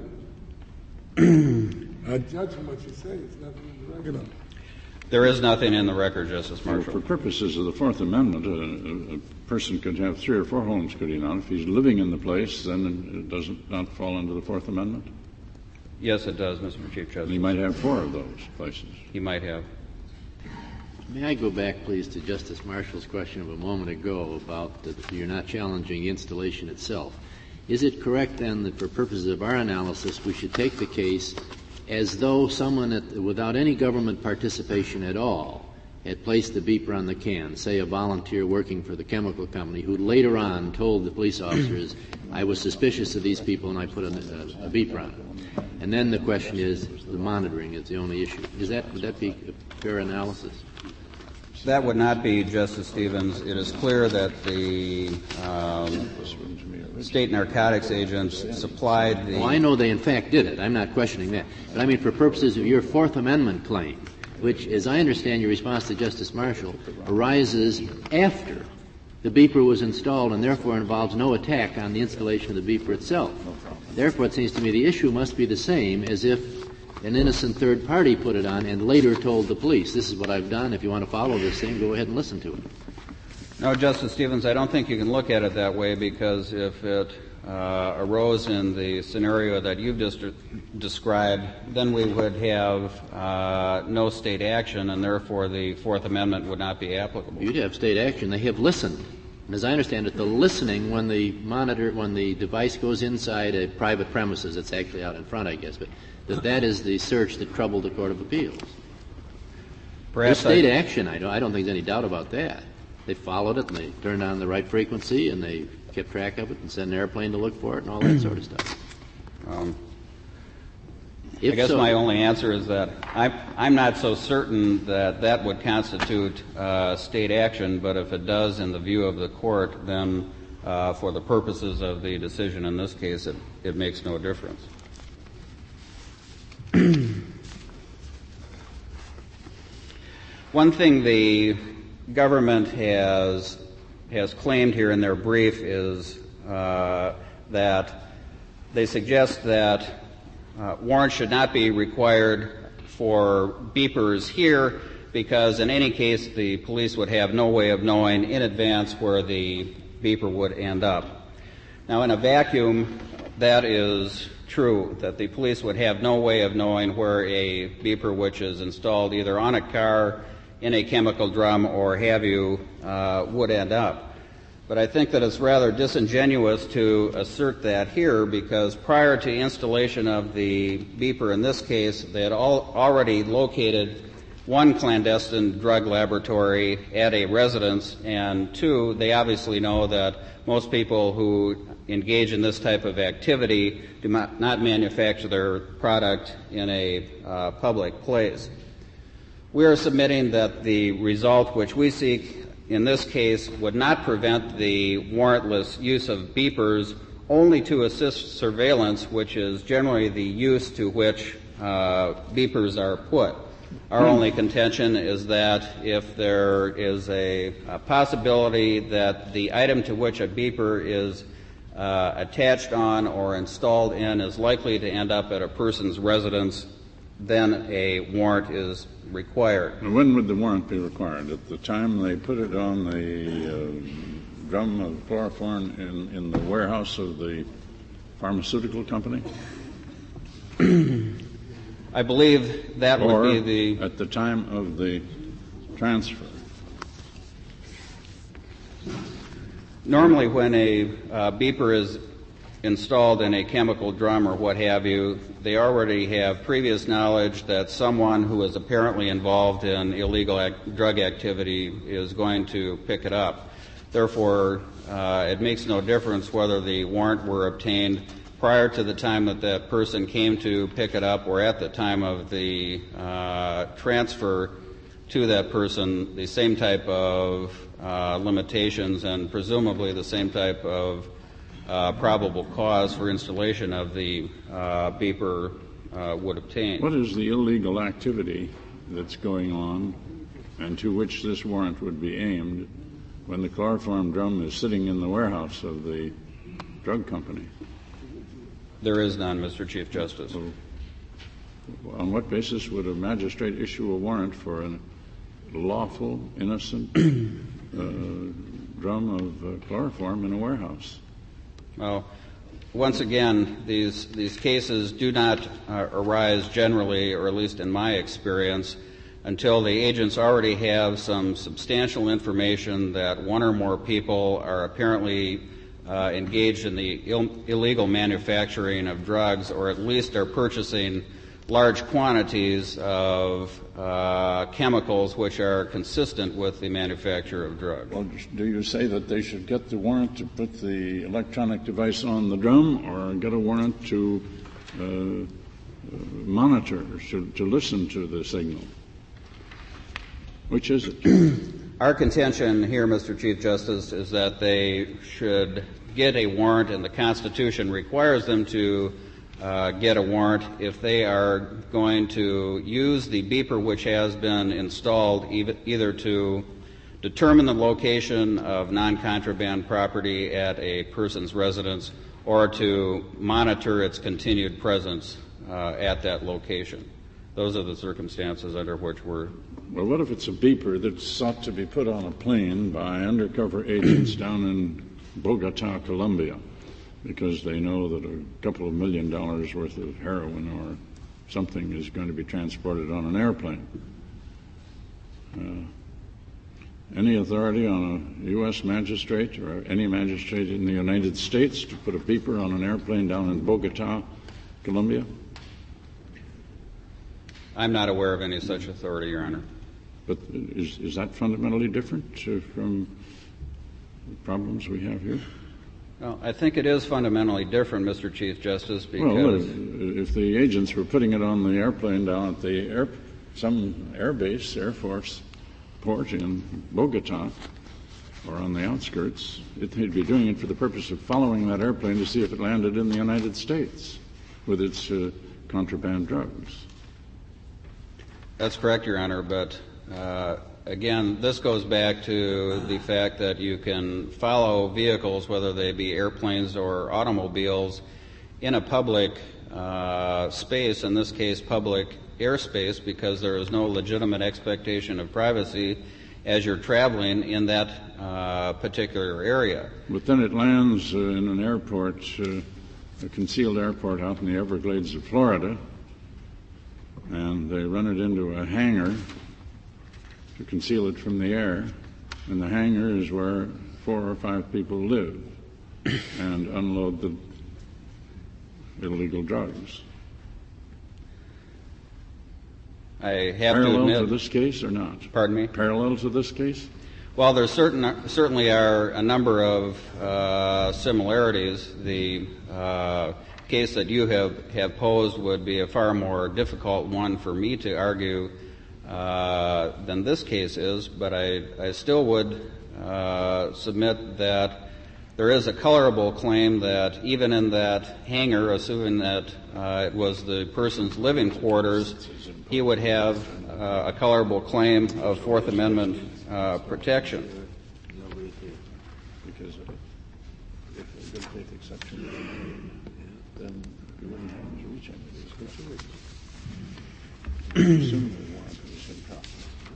I judge from what you say. It's nothing in the record on it. There is nothing in the record, Justice Marshall. Well, for purposes of the Fourth Amendment, a person could have 3 or 4 homes, could he not? If he's living in the place, then it does not fall under the Fourth Amendment? Yes, it does, Mr. Chief Justice. And he might have 4 of those places. He might have. May I go back, please, to Justice Marshall's question of a moment ago about that you're not challenging the installation itself. Is it correct, then, that for purposes of our analysis, we should take the case as though someone without any government participation at all had placed the beeper on the can, say a volunteer working for the chemical company who later on told the police officers, I was suspicious of these people and I put a beeper on it. And then the question is, the monitoring is the only issue. Would that be a fair analysis? That would not be, Justice Stevens. It is clear that the state narcotics agents supplied the... Well, I know they in fact did it. I'm not questioning that. But I mean for purposes of your Fourth Amendment claim, which, as I understand your response to Justice Marshall, arises after the beeper was installed and therefore involves no attack on the installation of the beeper itself. Therefore, it seems to me the issue must be the same as if an innocent third party put it on and later told the police, this is what I've done. If you want to follow this thing, go ahead and listen to it. No, Justice Stevens, I don't think you can look at it that way, because if it arose in the scenario that you've just described, then we would have no state action, and therefore the Fourth Amendment would not be applicable. You'd have state action. They have listened. And as I understand it, the listening when the device goes inside a private premises, it's actually out in front, I guess, but that is the search that troubled the Court of Appeals. Perhaps state action, I don't think there's any doubt about that. They followed it, and they turned on the right frequency, and they kept track of it and sent an airplane to look for it and all that sort of stuff. I guess my only answer is that I'm not so certain that that would constitute state action, but if it does in the view of the court, then for the purposes of the decision in this case, it makes no difference. One thing the government has claimed here in their brief is that they suggest that warrants should not be required for beepers here because in any case the police would have no way of knowing in advance where the beeper would end up. Now, in a vacuum, that is true, that the police would have no way of knowing where a beeper which is installed either on a car, in a chemical drum, or have you, would end up. But I think that it's rather disingenuous to assert that here because prior to installation of the beeper in this case, they had already located one clandestine drug laboratory at a residence, and 2, they obviously know that most people who engage in this type of activity do not manufacture their product in a public place. We are submitting that the result which we seek in this case would not prevent the warrantless use of beepers only to assist surveillance, which is generally the use to which beepers are put. Our only contention is that if there is a possibility that the item to which a beeper is attached on or installed in is likely to end up at a person's residence, then a warrant is required. And when would the warrant be required? At the time they put it on the drum of chloroform in the warehouse of the pharmaceutical company? I believe that would be at the time of the transfer. Normally when a beeper is installed in a chemical drum or what have you, they already have previous knowledge that someone who is apparently involved in illegal drug activity is going to pick it up. Therefore, it makes no difference whether the warrant were obtained prior to the time that that person came to pick it up or at the time of the transfer. to that person the same type of limitations and presumably the same type of probable cause for installation of the beeper would obtain. What is the illegal activity that's going on and to which this warrant would be aimed when the chloroform drum is sitting in the warehouse of the drug company? There is none, Mr. Chief Justice. So, on what basis would a magistrate issue a warrant for a lawful, innocent drum of chloroform in a warehouse? Well, once again, these cases do not arise generally, or at least in my experience, until the agents already have some substantial information that one or more people are apparently engaged in the illegal manufacturing of drugs, or at least are purchasing large quantities of chemicals which are consistent with the manufacture of drugs. Well, do you say that they should get the warrant to put the electronic device on the drum, or get a warrant to monitor, to listen to the signal? Which is it? Our contention here, Mr. Chief Justice, is that they should get a warrant, and the Constitution requires them to get a warrant if they are going to use the beeper which has been installed either to determine the location of non-contraband property at a person's residence or to monitor its continued presence at that location. Those are the circumstances under which we're... Well, what if it's a beeper that's sought to be put on a plane by undercover agents down in Bogota, Colombia, because they know that a couple of $1 million worth of heroin or something is going to be transported on an airplane? Any authority on a U.S. magistrate or any magistrate in the United States to put a beeper on an airplane down in Bogota, Colombia? I'm not aware of any such authority, Your Honor. But is that fundamentally different from the problems we have here? Well, I think it is fundamentally different, Mr. Chief Justice, because... Well, if the agents were putting it on the airplane down at the some air base, Air Force port in Bogota, or on the outskirts, they'd be doing it for the purpose of following that airplane to see if it landed in the United States with its contraband drugs. That's correct, Your Honor, but again, this goes back to the fact that you can follow vehicles, whether they be airplanes or automobiles, in a public space, in this case public airspace, because there is no legitimate expectation of privacy as you're traveling in that particular area. But then it lands in an airport, a concealed airport out in the Everglades of Florida, and they run it into a hangar to conceal it from the air, and the hangar is where 4 or 5 people live and unload the illegal drugs. I have Parallel to admit, to this case or not? Pardon me? Parallel to this case? Well, there certainly are a number of similarities. The case that you have posed would be a far more difficult one for me to argue than this case is, but I still would submit that there is a colorable claim that even in that hangar, assuming that it was the person's living quarters, he would have a colorable claim of Fourth Amendment protection. Because if a good faith exception, then you wouldn't have to reach any of these criteria. Assume they want to the same problem.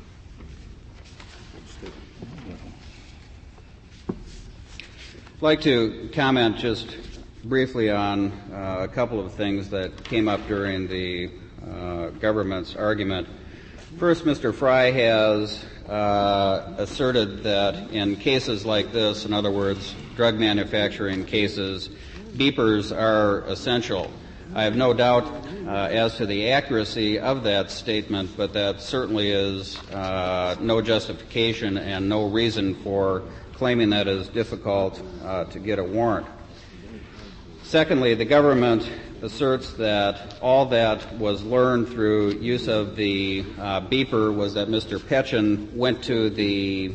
I'd like to comment just briefly on a couple of things that came up during the government's argument. First, Mr. Fry has asserted that in cases like this, in other words, drug manufacturing cases, beepers are essential. I have no doubt as to the accuracy of that statement, but that certainly is no justification and no reason for claiming that it is difficult to get a warrant. Secondly, the government asserts that all that was learned through use of the beeper was that Mr. Petchin went to the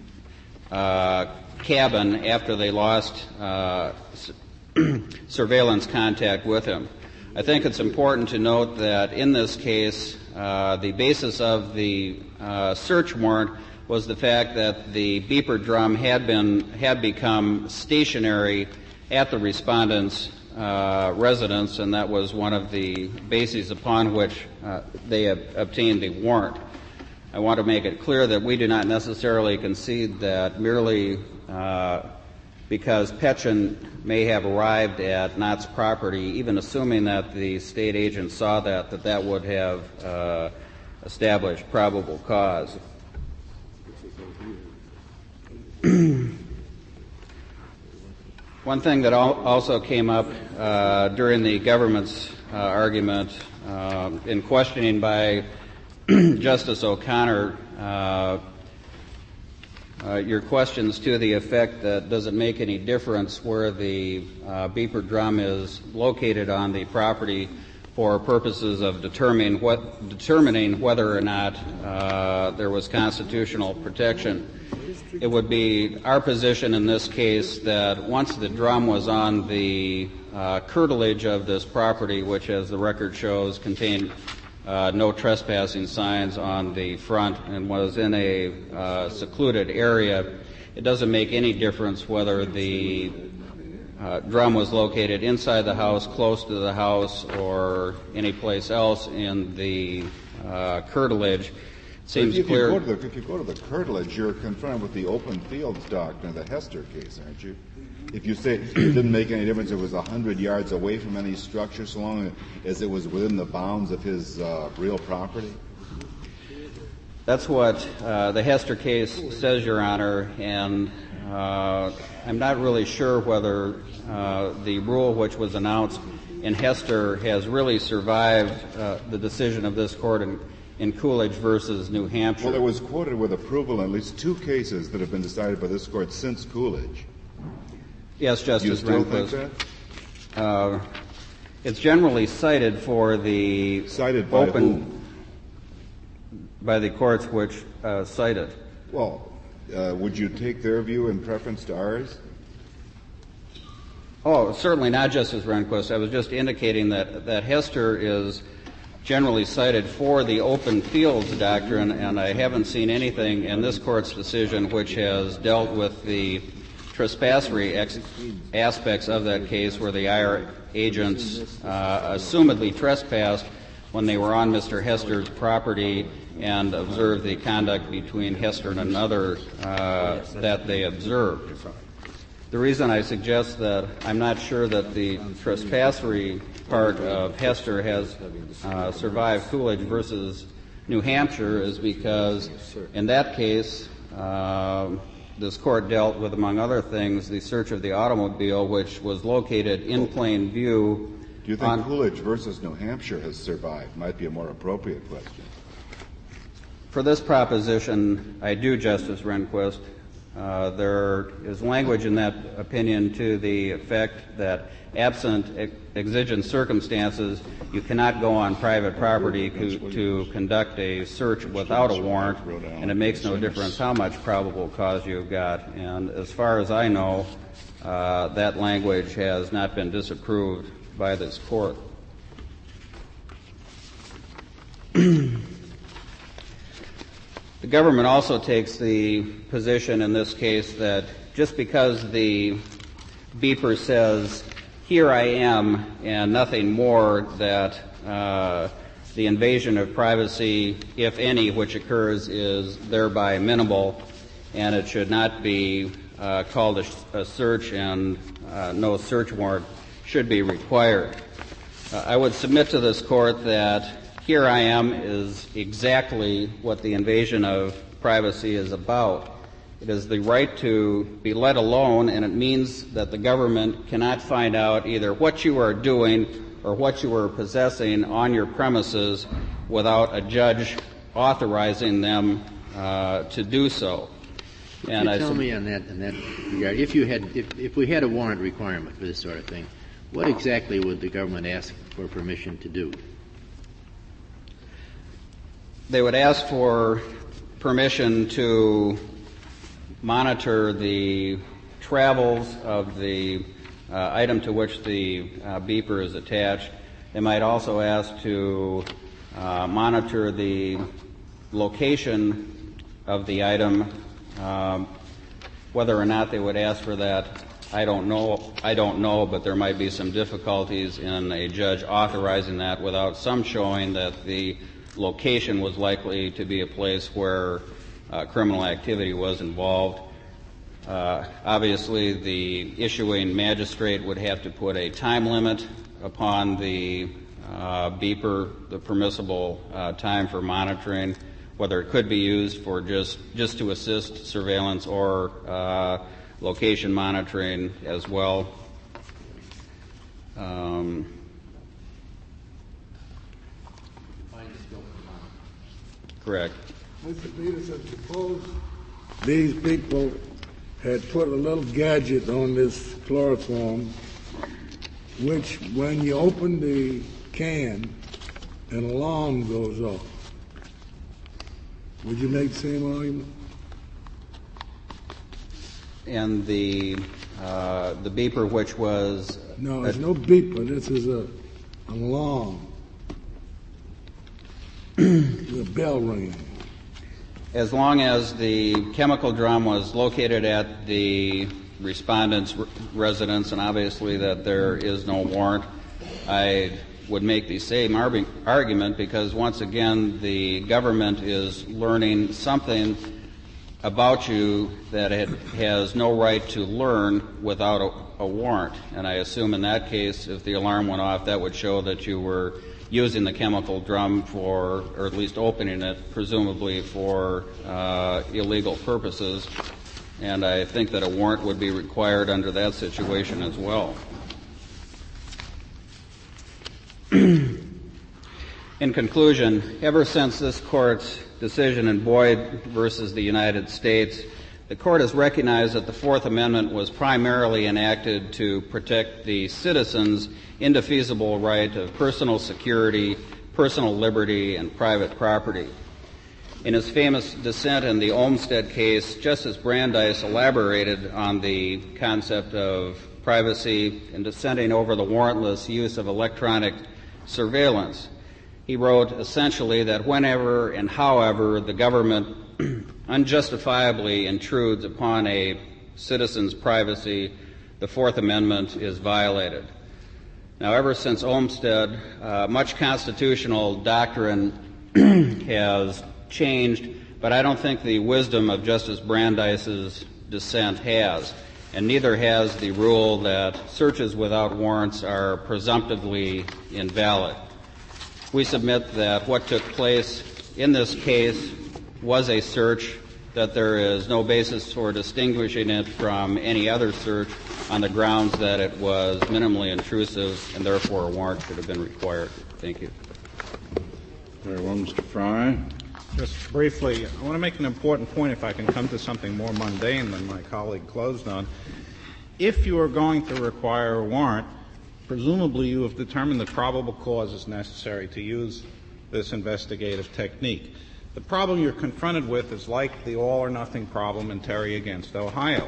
cabin after they lost surveillance contact with him. I think it's important to note that in this case, the basis of the search warrant was the fact that the beeper drum had become stationary at the respondent's residence, and that was one of the bases upon which they obtained the warrant. I want to make it clear that we do not necessarily concede that merely because Petchin may have arrived at Knott's property, even assuming that the state agent saw that would have established probable cause. One thing that also came up during the government's argument in questioning by Justice O'Connor, your questions to the effect that does it make any difference where the beeper drum is located on the property for purposes of determining whether or not there was constitutional protection. It would be our position in this case that once the drum was on the curtilage of this property, which as the record shows contained no trespassing signs on the front and was in a secluded area, it doesn't make any difference whether the drum was located inside the house, close to the house, or any place else in the curtilage. Seems clear. If you go to the curtilage, you're confronted with the open fields doctrine of the Hester case, aren't you? If you say it didn't make any difference, it was 100 yards away from any structure, so long as it was within the bounds of his real property? That's what the Hester case says, Your Honor, and I'm not really sure whether the rule which was announced in Hester has really survived the decision of this court in Coolidge versus New Hampshire. Well, it was quoted with approval in at least two cases that have been decided by this court since Coolidge. Yes, Justice Do you still Rehnquist. think that? It's generally cited for the cited by open whom? By the courts which cite it. Well, would you take their view in preference to ours? Oh, certainly not, Justice Rehnquist. I was just indicating that Hester is generally cited for the open fields doctrine, and I haven't seen anything in this court's decision which has dealt with the trespassery aspects of that case where the IR agents assumedly trespassed when they were on Mr. Hester's property and observed the conduct between Hester and another that they observed. The reason I suggest that I'm not sure that the trespassery part of Hester has survived Coolidge versus New Hampshire is because in that case this court dealt with, among other things, the search of the automobile, which was located in plain view. Do you think Coolidge versus New Hampshire has survived? Might be a more appropriate question. For this proposition, I do, Justice Rehnquist. There is language in that opinion to the effect that absent exigent circumstances, you cannot go on private property to conduct a search without a warrant, and it makes no difference how much probable cause you've got. And as far as I know, that language has not been disapproved by this court. The government also takes the position in this case that just because the beeper says, "Here I am," and nothing more, that the invasion of privacy, if any, which occurs, is thereby minimal, and it should not be called a search, and no search warrant should be required. I would submit to this court that "here I am" is exactly what the invasion of privacy is about. It is the right to be let alone, and it means that the government cannot find out either what you are doing or what you are possessing on your premises without a judge authorizing them to do so. And tell me on that regard, if we had a warrant requirement for this sort of thing, What exactly would the government ask for permission to do? They would ask for permission to monitor the travels of the item to which the beeper is attached. They might also ask to monitor the location of the item. Whether or not they would ask for that, I don't know, but there might be some difficulties in a judge authorizing that without some showing that the location was likely to be a place where criminal activity was involved. Obviously, the issuing magistrate would have to put a time limit upon the beeper, the permissible time for monitoring, whether it could be used for just to assist surveillance or location monitoring as well. Correct. Mr. Peterson, suppose these people had put a little gadget on this chloroform, which when you open the can, an alarm goes off. Would you make the same argument? And the beeper, which was no, it's no beeper. This is an alarm. The bell ringing. As long as the chemical drum was located at the respondent's residence, and obviously that there is no warrant, I would make the same argument, because once again the government is learning something about you that it has no right to learn without a warrant. And I assume in that case, if the alarm went off, that would show that you were using the chemical drum for, or at least opening it, presumably for illegal purposes. And I think that a warrant would be required under that situation as well. In conclusion, ever since this Court's decision in Boyd versus the United States, the Court has recognized that the Fourth Amendment was primarily enacted to protect the citizens' indefeasible right of personal security, personal liberty, and private property. In his famous dissent in the Olmstead case, Justice Brandeis elaborated on the concept of privacy in dissenting over the warrantless use of electronic surveillance. He wrote essentially that whenever and however the government unjustifiably intrudes upon a citizen's privacy, the Fourth Amendment is violated. Now, ever since Olmstead, much constitutional doctrine has changed, but I don't think the wisdom of Justice Brandeis's dissent has, and neither has the rule that searches without warrants are presumptively invalid. We submit that what took place in this case was a search, that there is no basis for distinguishing it from any other search on the grounds that it was minimally intrusive, and therefore a warrant should have been required. Thank you. Very well, Mr. Fry. Just briefly, I want to make an important point, if I can come to something more mundane than my colleague closed on. If you are going to require a warrant, presumably you have determined that probable cause is necessary to use this investigative technique. The problem you're confronted with is like the all-or-nothing problem in Terry against Ohio.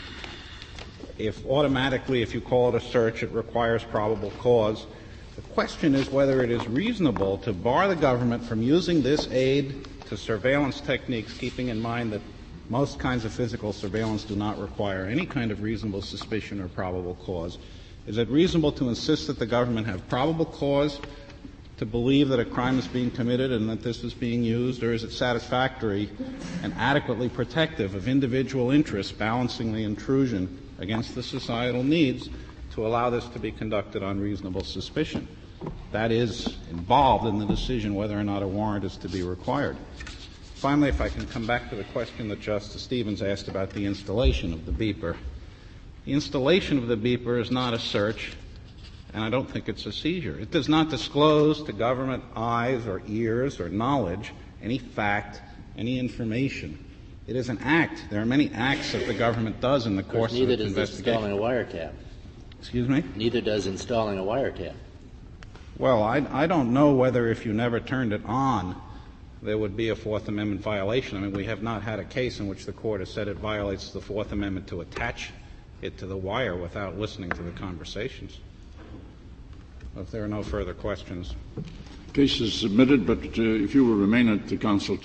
If automatically, if you call it a search, it requires probable cause, the question is whether it is reasonable to bar the government from using this aid to surveillance techniques, keeping in mind that most kinds of physical surveillance do not require any kind of reasonable suspicion or probable cause. Is it reasonable to insist that the government have probable cause to believe that a crime is being committed and that this is being used, or is it satisfactory and adequately protective of individual interests, balancing the intrusion against the societal needs to allow this to be conducted on reasonable suspicion? That is involved in the decision whether or not a warrant is to be required. Finally, if I can come back to the question that Justice Stevens asked about the installation of the beeper. The installation of the beeper is not a search, and I don't think it's a seizure. It does not disclose to government eyes or ears or knowledge any fact, any information. It is an act. There are many acts that the government does in the course of its investigation. Neither does this installing a wiretap. Excuse me? Neither does installing a wiretap. Well, I don't know whether if you never turned it on, there would be a Fourth Amendment violation. I mean, we have not had a case in which the court has said it violates the Fourth Amendment to attach it to the wire without listening to the conversations. If there are no further questions. Case is submitted, but if you will remain at the council